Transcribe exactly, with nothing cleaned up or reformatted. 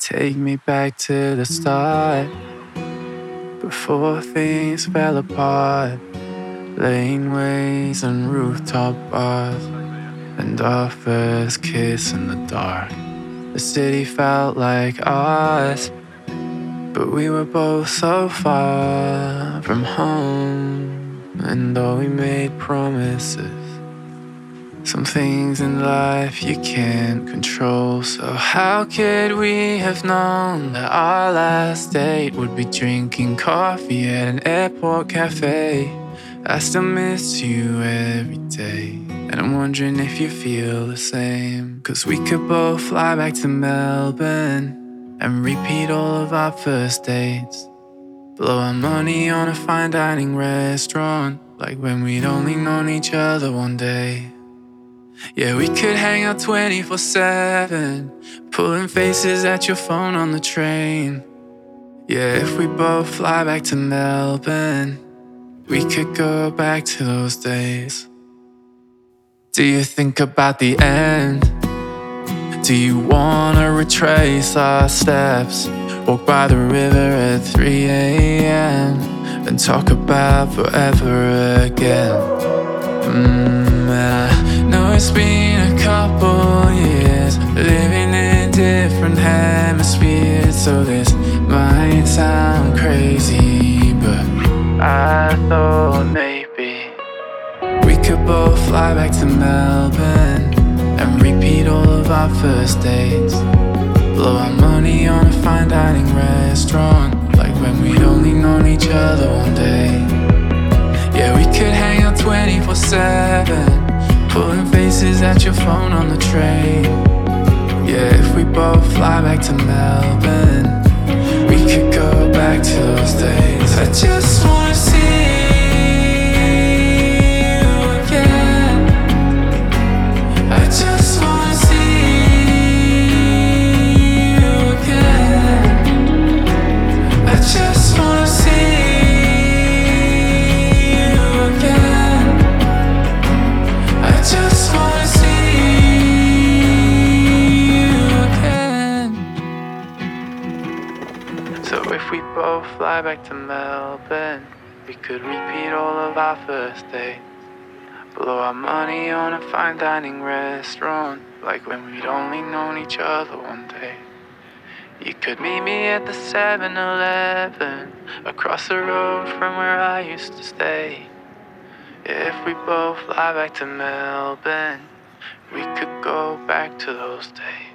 Take me back to the start, before things fell apart. Laneways and rooftop bars, and our first kiss in the dark. The city felt like ours, but we were both so far from home. And though we made promises, some things in life you can't control. So how could we have known that our last date would be drinking coffee at an airport cafe? I still miss you every day, and I'm wondering if you feel the same. Cause we could both fly back to Melbourne and repeat all of our first dates. Blow our money on a fine dining restaurant, like when we'd only known each other one day. Yeah, we could hang out twenty-four seven, pulling faces at your phone on the train. Yeah, if we both fly back to Melbourne, we could go back to those days. Do you think about the end? Do you wanna retrace our steps? Walk by the river at three a.m. and talk about forever again. Mm, and I know it's been a couple years, living in different hemispheres, so this might sound crazy, but I thought maybe we could both fly back to Melbourne and repeat all of our first dates. Blow our money on a fine dining restaurant, like when we'd only known each other one day. Yeah, we could hang out twenty-four seven, pulling faces at your phone on the train. Yeah, if we both fly back to Melbourne, we could go back to those days. I just wanna see you again. I just wanna see you again. I just wanna see you again. I just wanna see you again. So if we both fly back to Melbourne, we could repeat all of our first dates. Blow our money on a fine dining restaurant, like when we'd only known each other one day. You could meet me at the seven eleven, across the road from where I used to stay. If we both fly back to Melbourne, we could go back to those days.